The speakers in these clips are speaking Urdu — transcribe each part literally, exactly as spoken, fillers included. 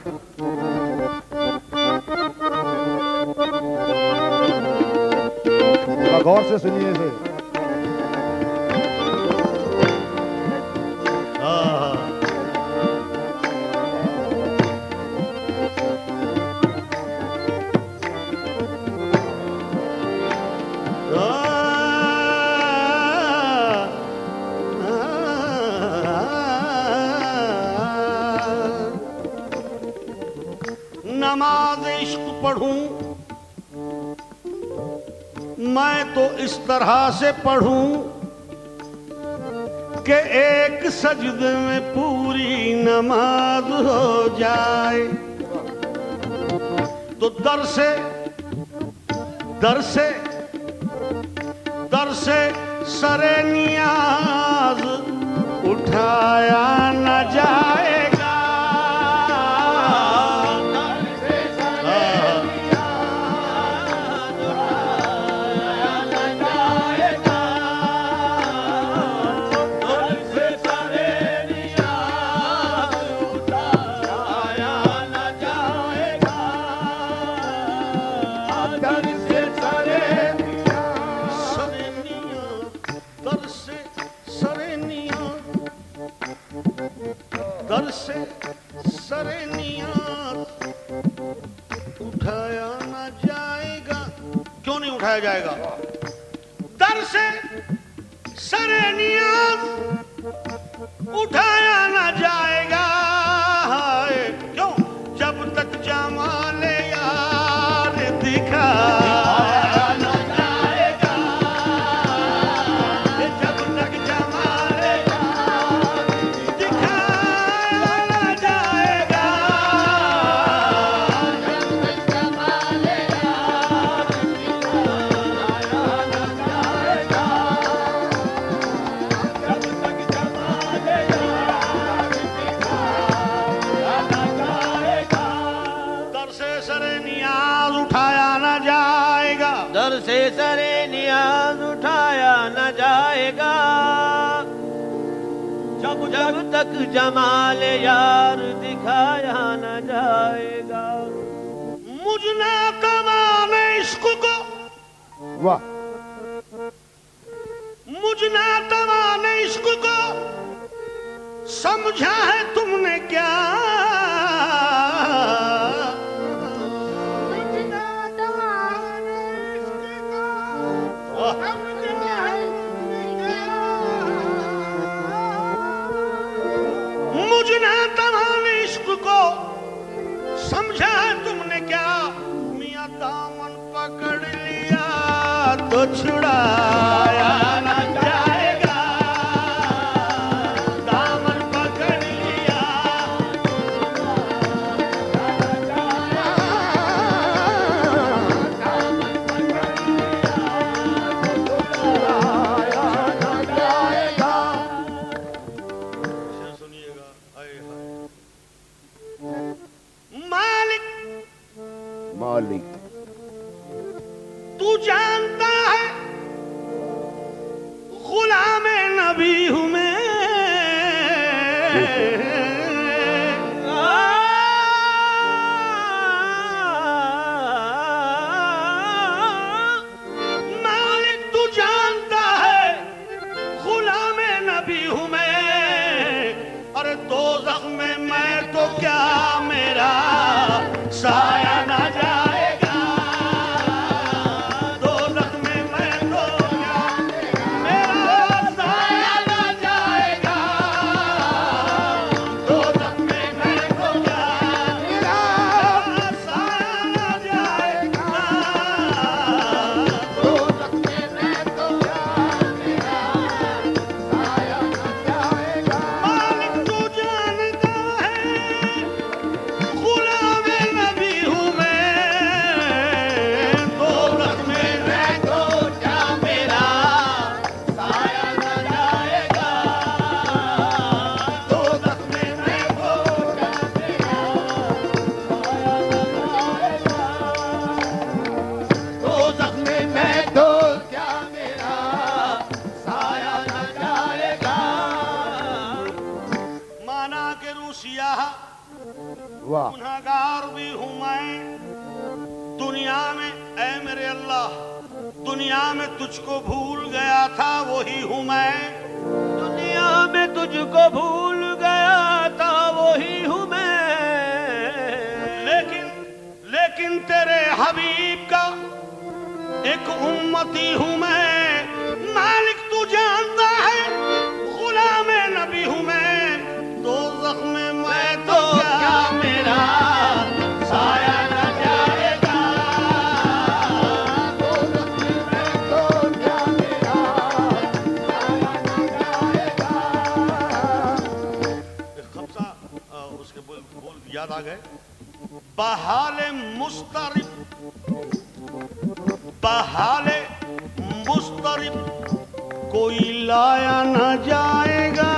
غور سے سنیے اسے. نماز عشق پڑھوں میں تو اس طرح سے پڑھوں کہ ایک سجدے میں پوری نماز ہو جائے. تو در سے در سے در سے سر نیاز اٹھایا نہ جائے گا. در سے سر نیاز اٹھایا نہ جائے گا. کیوں نہیں اٹھایا جائے گا؟ در سے سر نیاز اٹھایا نہ جائے گا. کیوں؟ جب تک جمال یار دکھایا نہ جائے گا. جب تک جمال یار دکھایا نہ جائے گا. جب تک جمال یار دکھایا نہ جائے گا. جب تک جمال یار دکھایا نہ جائے گا. در سے سر نیاز اٹھایا نہ جائے گا. در سے سر نیاز اٹھایا نہ جائے گا. جب جب تک جمال یار دکھایا نہ جائے گا. مجھ نے تمام عشق کو واہ مجھ نے تمام عشق کو سمجھا ہے تم نے کیا. مجھ نے تمام عشق کو سمجھا ہے تم نے کیا. میاں دامن پکڑ لیا تو چھڑایا نہ جائے گا. دامن پکڑ لیا سنیے گا. ہائے ہائے مالک مالک تو جانتا ہے غلام نبی ہوں میں. مالک تو جانتا ہے غلام نبی ہوں میں. ارے دوزخ میں میں تو کیا میرا سایہ نہ جائے گا. वाह गुनहगार भी हूं मैं दुनिया में, ऐ मेरे अल्लाह दुनिया में तुझको भूल गया था वही हूं मैं, दुनिया में तुझको भूल गया था वही हूँ मैं, लेकिन लेकिन तेरे हबीब का एक उम्मती हूं मैं, मालिक तू जानता है गुलाम नबी हूं मैं, दोज़ख में मैं तो क्या मेरा साया न जाएगा, दोज़ख में मैं तो क्या मेरा साया न जाएगा। खमसा उसके बोल बोल याद आ गए। बहाले मुस्तरिब बहाले मुस्तरिब कोई लाया न जाएगा,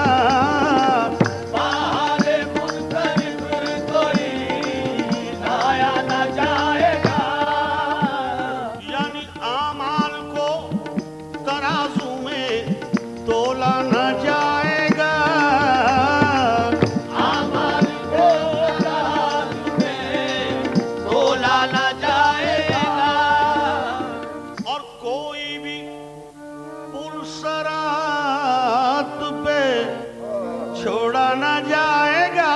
बहाले मुस्तरिब कोई लाया न जाएगा, यानी आमाल को तराजू में तोला न जाएगा, आमाल को तराजू में तोला न जाएगा, और कोई भी पुरसरात पे छोड़ा न जाएगा,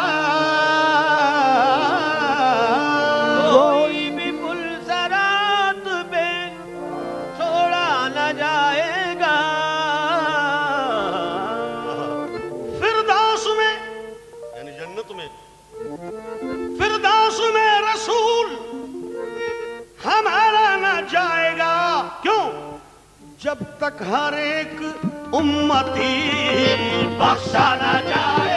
कोई भी पुलसरात पे छोड़ा न जाएगा, फिरदौस में यानी जन्नत में, फिरदौस में रसूल हमारा न जाएगा, क्यों? जब तक हर एक उम्मती बख्शा न जाए